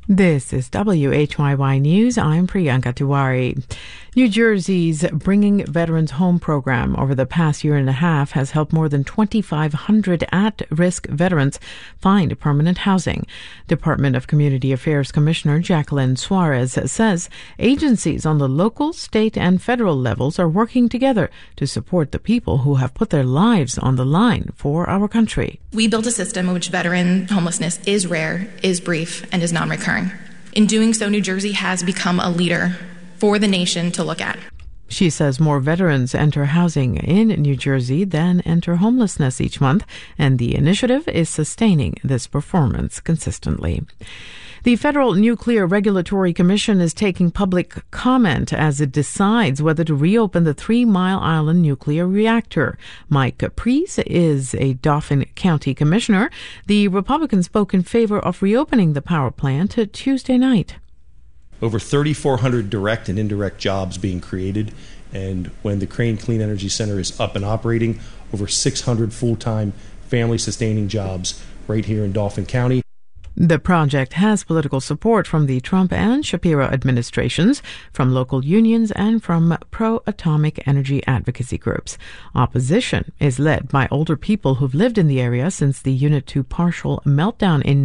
This is WHYY News. I'm Priyanka Tiwari. New Jersey's Bringing Veterans Home program over the past year and a half has helped more than 2,500 at-risk veterans find permanent housing. Department of Community Affairs Commissioner Jacqueline Suarez says agencies on the local, state, and federal levels are working together to support the people who have put their lives on the line for our country. We built a system in which veteran homelessness is rare, is brief, and is non-recurring. In doing so, New Jersey has become a leader for the nation to look at. She says more veterans enter housing in New Jersey than enter homelessness each month, and the initiative is sustaining this performance consistently. The Federal Nuclear Regulatory Commission is taking public comment as it decides whether to reopen the 3 Mile Island nuclear reactor. Mike Preece is a Dauphin County commissioner. The Republican spoke in favor of reopening the power plant Tuesday night. Over 3,400 direct and indirect jobs being created, and when the Crane Clean Energy Center is up and operating, over 600 full-time family-sustaining jobs right here in Dauphin County. The project has political support from the Trump and Shapiro administrations, from local unions, and from pro-atomic energy advocacy groups. Opposition is led by older people who've lived in the area since the Unit 2 partial meltdown in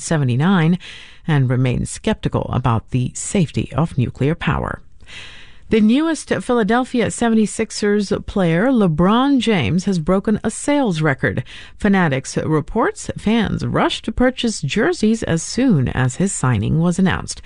1979 and remain skeptical about the safety of nuclear power. The newest Philadelphia 76ers player, LeBron James, has broken a sales record. Fanatics reports fans rushed to purchase jerseys as soon as his signing was announced.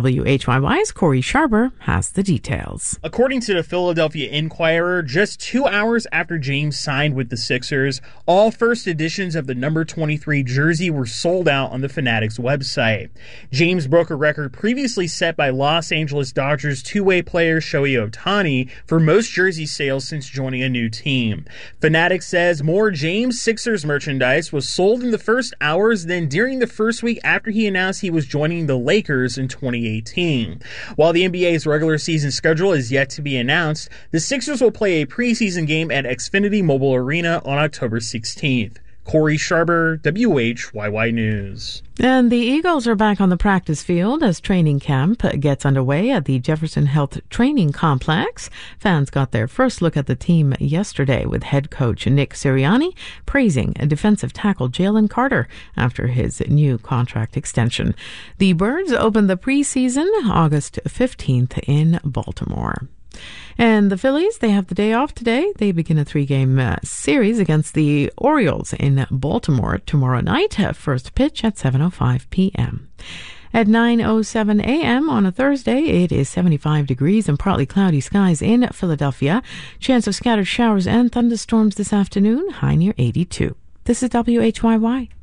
WHYY's Corey Sharber has the details. According to the Philadelphia Inquirer, just 2 hours after James signed with the Sixers, all first editions of the number 23 jersey were sold out on the Fanatics website. James broke a record previously set by Los Angeles Dodgers two-way player Shohei Ohtani for most jersey sales since joining a new team. Fanatics says more James Sixers merchandise was sold in the first hours than during the first week after he announced he was joining the Lakers in 2018. While the NBA's regular season schedule is yet to be announced, the Sixers will play a preseason game at Xfinity Mobile Arena on October 16th. Corey Sharber, WHYY News. And the Eagles are back on the practice field as training camp gets underway at the Jefferson Health Training Complex. Fans got their first look at the team yesterday with head coach Nick Sirianni praising defensive tackle Jalen Carter after his new contract extension. The Birds open the preseason August 15th in Baltimore. And the Phillies, they have the day off today. They begin a 3-game series against the Orioles in Baltimore tomorrow night. First pitch at 7:05 p.m. At 9:07 a.m. on a Thursday, it is 75 degrees and partly cloudy skies in Philadelphia. Chance of scattered showers and thunderstorms this afternoon, high near 82. This is WHYY.